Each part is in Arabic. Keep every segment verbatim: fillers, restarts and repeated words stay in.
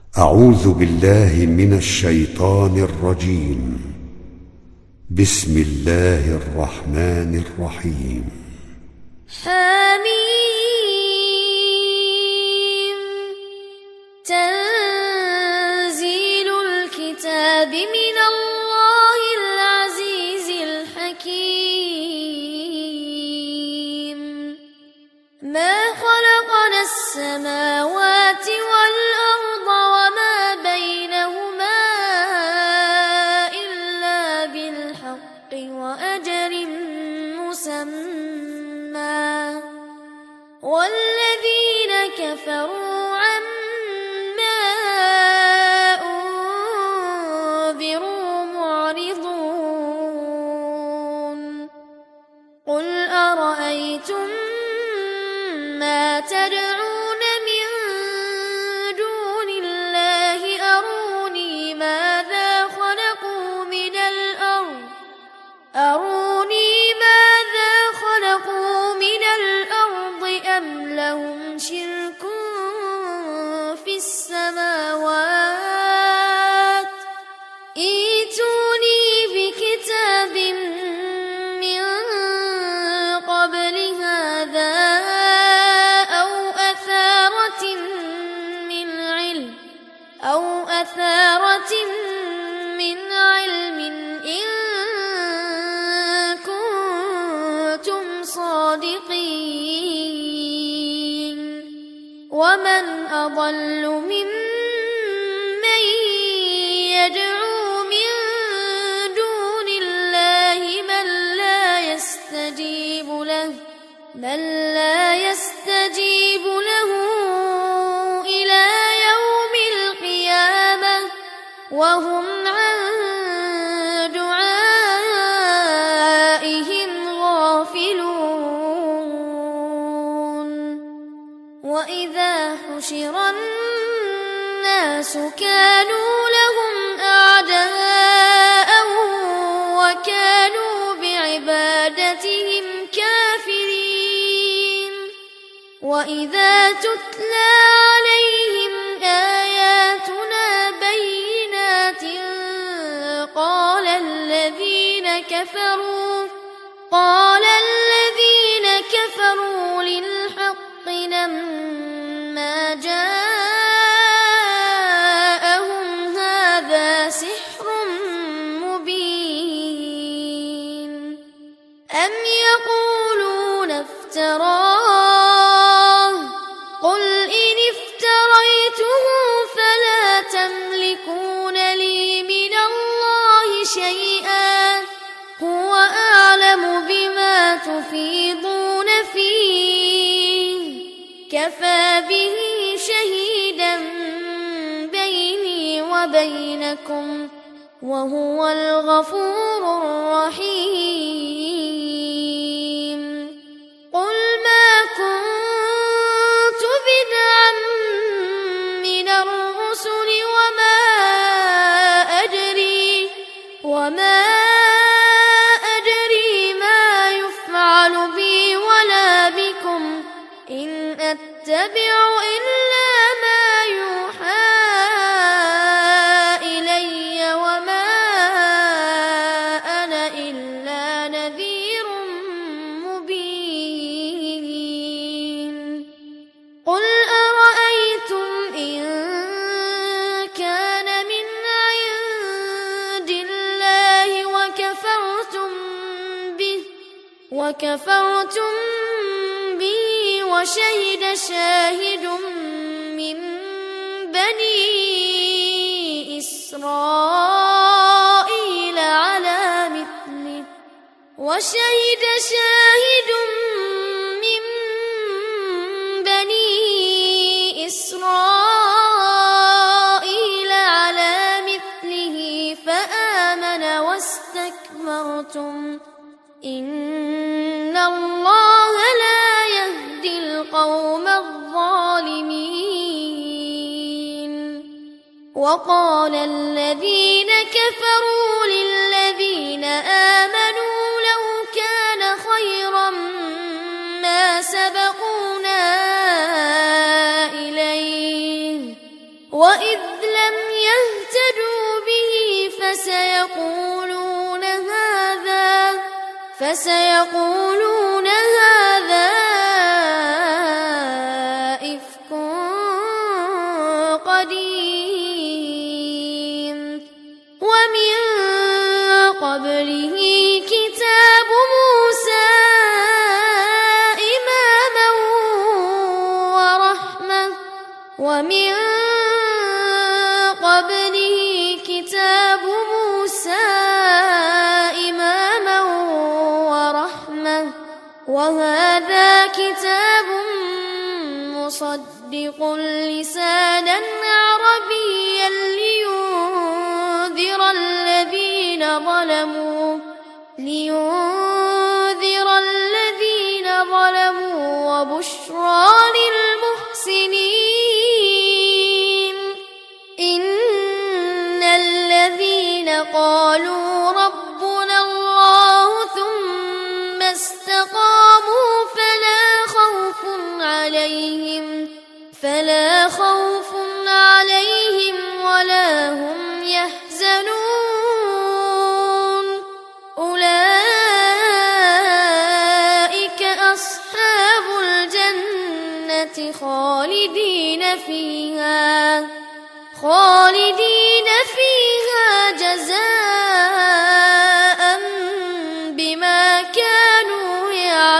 أعوذ بالله من الشيطان الرجيم. بسم الله الرحمن الرحيم. حميم. تنزيل الكتاب من الله العزيز الحكيم. ما خلقنا السماوات والأرض وما بينهما إلا بالحق وأجل مسمى، والذين كفروا عما أنذروا معرضون. قل أرأيتم ما تدعون من دون الله أروني ماذا خلقوا من الأرض أروني ماذا خلقوا من الأرض أم لهم شرك في السماوات. ائتوني بكتاب من قبل هذا أو أثارة من علم أو أثارة من علم إن كنتم صادقين. ومن أضل ممن يدعو من دون الله من لا يستجيب له من لا يستجيب له إلى يوم القيامة وهم عن دعائهم غافلون. وإذا حشر الناس كانوا لهم أعداء وكانوا بعبادتهم كافرين. وإذا تتلى عليهم آياتنا بينات قال الذين كفروا قال الذين كفروا للحق لما جاءهم هذا سحر مبين. أم يقولون افتراه قل إن افتريته فلا تملكون لي من الله شيئا هو أعلم بما تفيضون فيه كفى به شهيدا بيني وبينكم وهو الغفور الرحيم. قل ما كنت بدعا من الرسل وما أدري وما أدري ما يفعل بي ولا بكم إن أتبع إلا ما يوحى إلي وما أنا إلا نذير مبين. قل أرأيتم إن كان من عند الله وكفرتم به وكفرتم به وشهد شاهد من بني إسرائيل على مثله وشهد شاهد من بني إسرائيل على مثله فآمن واستكبرتم إن الله لا يهدي القوم الظالمين. وقال الذين كفروا للذين آمنوا لو كان خيرا ما سبقونا إليه وإذ لم يهتدوا به فسيقولون هذا فسيقولون هذا إفك قديم. ومن قبله كتاب موسى إماما ورحمة ومن قبله كتاب موسى إماما ورحمة وهذا كتاب مصدق لسانا عربيا لينذر الذين ظلموا لينذر الذين ظلموا وبشرى للمحسنين. إن الذين قالوا ربنا الله ثم استقاموا فلا خوف عليهم فلا خوف عليهم ولا هم يحزنون. أولئك أصحاب الجنة خالدين فيها خالدين فيها جزاء بما كانوا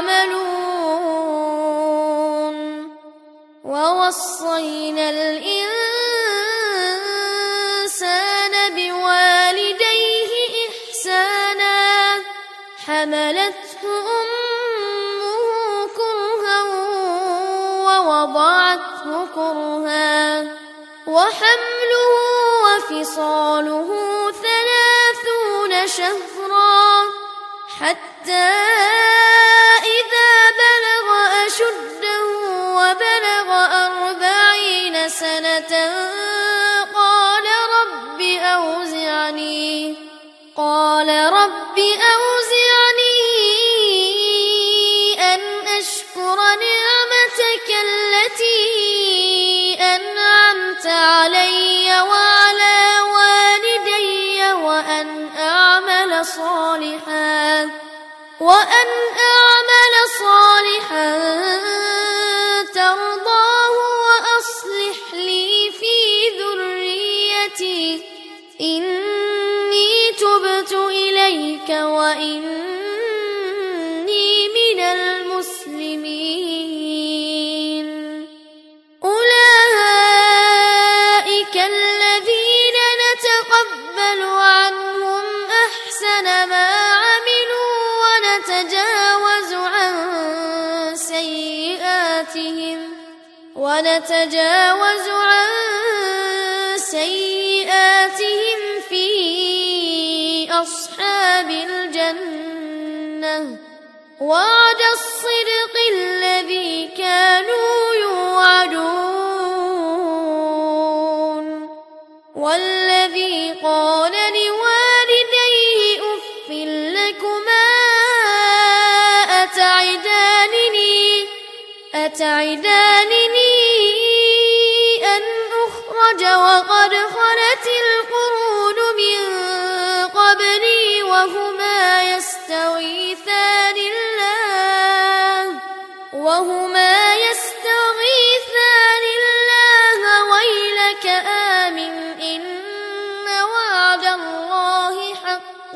يعملون. ووصينا الإنسان بوالديه إحسانا حملته أمه كرها ووضعته كرها وحمله وفصاله ثلاثون شهرا حتى إذا بلغ أشده وبلغ أربعين سنة قال رب أوزعني قال رب أوزعني أن أشكر نعمتك التي أنعمت علي وعلى والدي وأن أعمل صالحا وأن أعمل صالحا ترضاه وأصلح لي في ذريتي إني تبت إليك وإني من المسلمين. أولئك الذين نتقبل عنهم أحسن ما عملوا ونتجاوز عن سيئاتهم ونتجاوز عن سيئاتهم في أصحاب الجنة وعد الصدق الذي كانوا يوعدون. والذي قال لوالديه أف لكما أتعدانني أتعدانني أن أخرج وقد خلت القرون من قبلي وهما يستغيثان الله وهما يستغيثان الله ويلك آمن إن وعد الله حق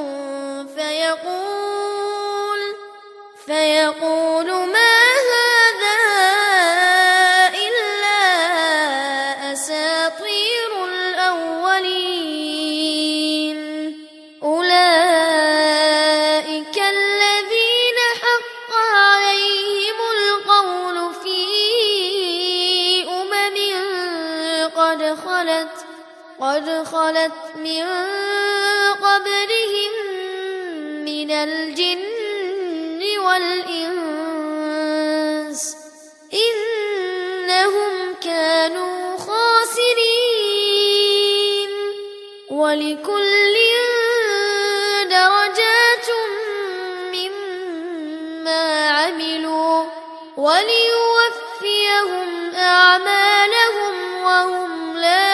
فيقول فيقول ما هذا إلا أساطير الأولين. أولئك الذين حق عليهم القول في أمم قد خلت قد خلت من قبلهم من الجن والإنس إنهم كانوا خاسرين. ولكل درجات مما عملوا وليوفيهم أعمالهم وهم لا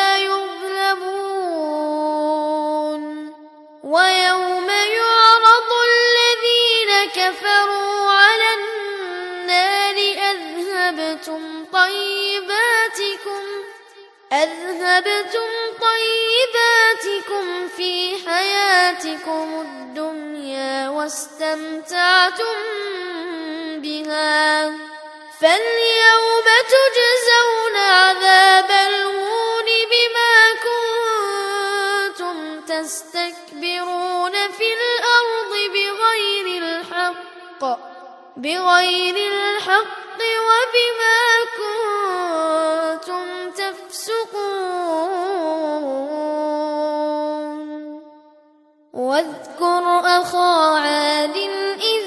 أذهبتم طيباتكم في حياتكم الدنيا واستمتعتم بها، فاليوم تجزون عذاب الهون بما كنتم تستكبرون في الأرض بغير الحق بغير الحق وبما كنتم تفسقون. واذكر أخا عاد إذ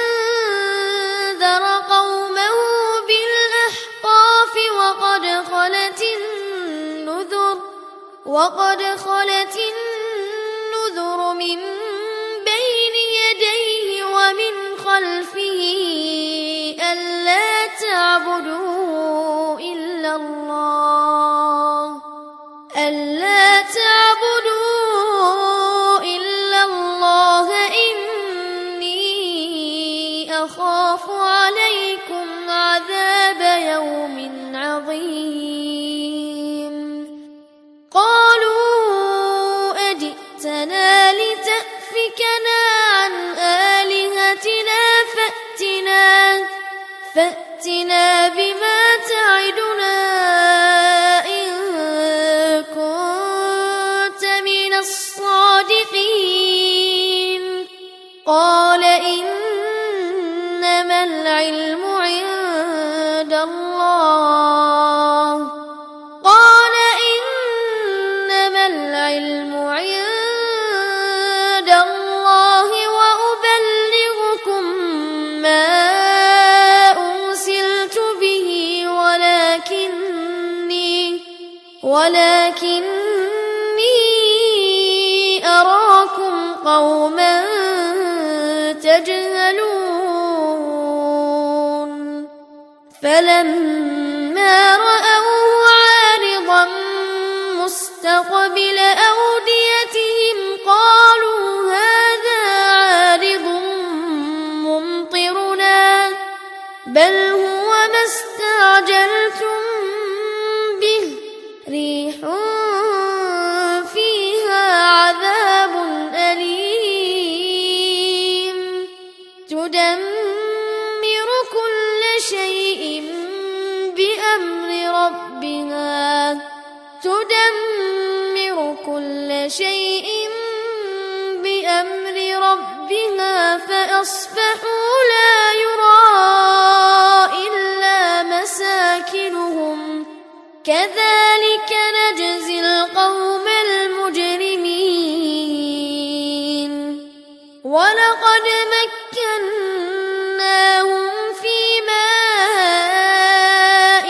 أنذر قومه بالأحقاف وقد خلت النذر وقد خلت النذر من بين يديه ومن خلفه ألا تعبدوا إلا الله ألا تعبدوا إلا الله إني أخاف عليكم عذاب يوم عظيم. قالوا أجئتنا لتأفكنا عن آلهتنا فأتنا فأتنا بما تعدنا إن كنت من الصادقين. قال إنما العلم عند الله قال إنما العلم عند الله وأبلغكم ما أرسلت به ولكني ولكني أراكم قوما تجهلون. فلما رأوه عارضا مستقبل أوديتهم قالوا هذا عارض ممطرنا بل هو ما استعجلتم به ريح فيها عذاب أليم تدمر كل شيء بأمر ربها تدمر كل شيء بأمر ربها فأصبحوا لا يرى إلا مساكنهم كذلك نجزي القوم المجرمين. ولقد مكناهم في ماء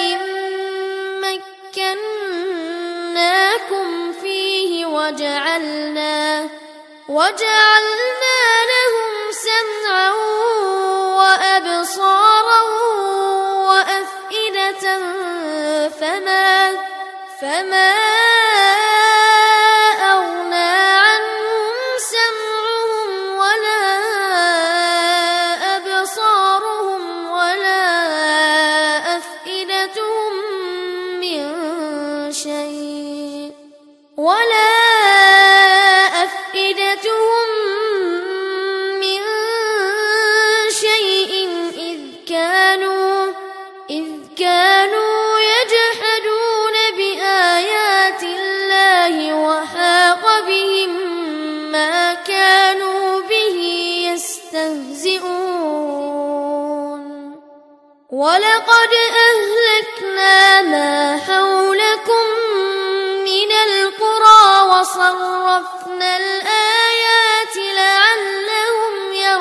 مكناكم فيه وجعلنا وجعلنا لهم سمعا وأبصارا وأفئدة فما فما أغنى عنهم سمعهم ولا أبصارهم ولا أفئدتهم من شيء ولا أفئدتهم من شيء إذ كانوا إذ كانوا يجحدون بآيات الله وحاق بهم ما كانوا به يستهزئون. ولقد أهلكنا ما حولكم من القرى وصرفنا الآيات لعلهم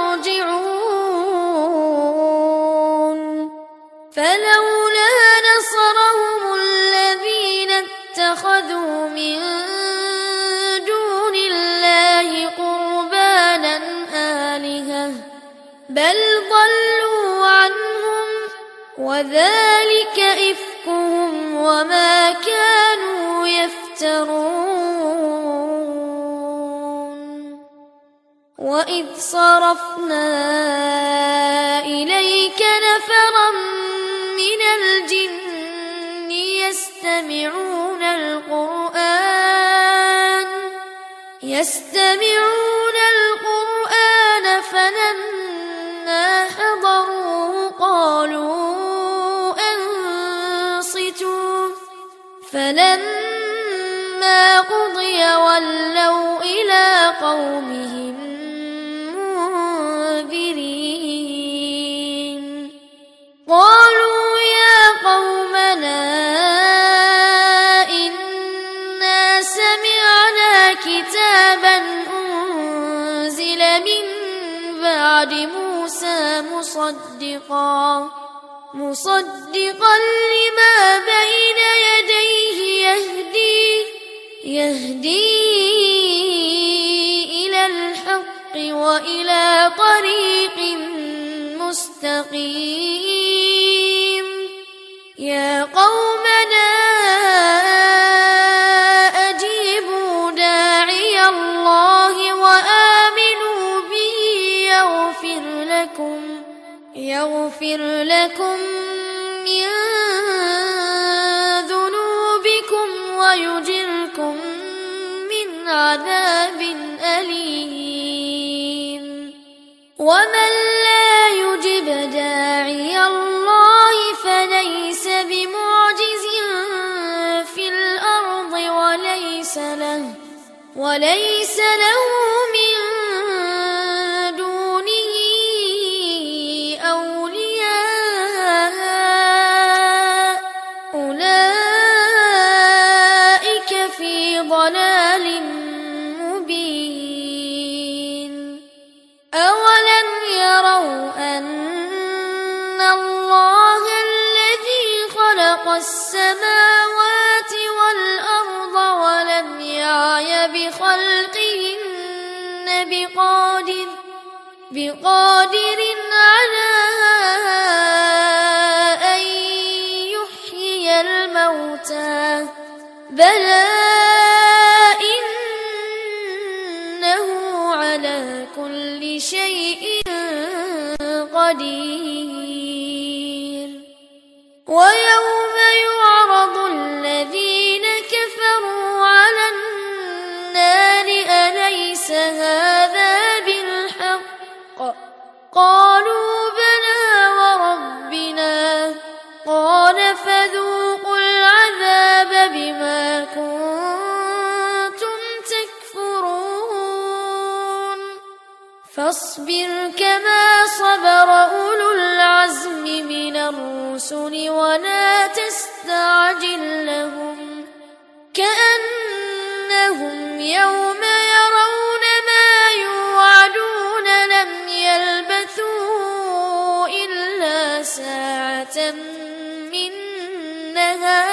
يرجعون. فلولا نصرهم الذين اتخذوا من دون الله قربانا آلهة بل ضلوا عنهم وذلك إفكهم وما كانوا يفترون. وإذ صرفنا إليك نفرا من الجن يستمعون يستمعون القرآن فلما حضروه قالوا أنصتوا فلما قضي ولوا إلى قومهم منذرين قالوا يا قومنا إنا سمعنا كتابا أنزل من بعد موسى مصدقا مصدقا لما بين يديه يهدي يهدي إلى الحق وإلى طريق مستقيم يا قومنا أجيبوا داعي الله وآمنوا به يغفر لكم يغفر لكم من ذنوبكم ويجركم من عذاب أليم ومن لا يجب داعي الله فليس بمعجز في الأرض وليس له وليس له من دونه أولياء أولئك في ضلال مبين أولم يروا أن الله الذي خلق السماوات والأرض ولم يعي بخلقهن بقادر بقادر على أن يحيي الموتى بلى إنه على كل شيء قدير ويوم يعرض الذين كفروا على النار أليس هذا بالحق قالوا بلى وربنا قال فذوقوا العذاب بما كنتم تكفرون فاصبر كما صبر أولو العزم من الرسل ولا تستعجل لهم كأنهم يوم يرون ما يوعدون لم يلبثوا إلا ساعة من نهار